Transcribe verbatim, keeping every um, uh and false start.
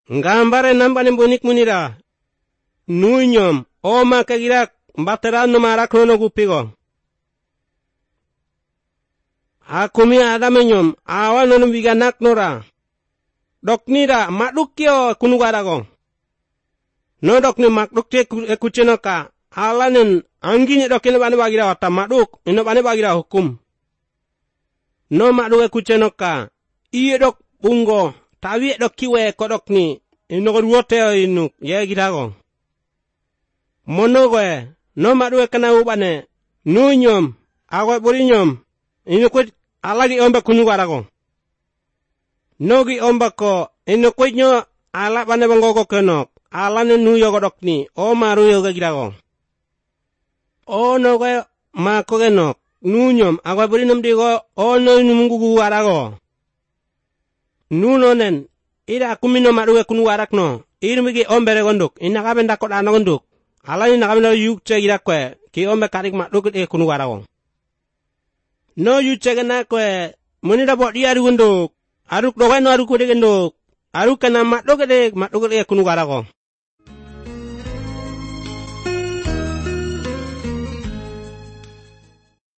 Ngambare nambane bonik munira. Nuinyom, oma kagirak, bateran no marakno no gupigo. Akumi adamenyom, awan no biganak nora. Doknira, makdukyo kunugarago. No dokni makdukye ekuchenoka, alanen angginya dokine bane bagira wata makduk, ino bane bagira hukum. No makduk ekuchenoka, iye dok bungo, tawi dok kiwe kodokni, ino koduote inu, ye girago. Monogoe, no makduk ekana ubane, nunyom, agoy burinyom, ino kwet alagi omba kunugarago. Nogi omba ko, ino kwetnyo ala bane bangogo kenok, alane nuyo godokni, o maruyo gagirago. O nogoe mako genok, nunyom, agoy burinom digo, o no numungugu arago. Nunonen, ira kumino maruge kunugarakno, irmigi ombere gonduk, inakaben dakot ano gonduk, alani nakabeno yukche girakwe, ki ombe karik maruge e kunugarago. No yukche genakwe, munira bot di aru gonduk, aruk dogai no aruk ude genduk, aruk kena maruge de maruge e kunugarago.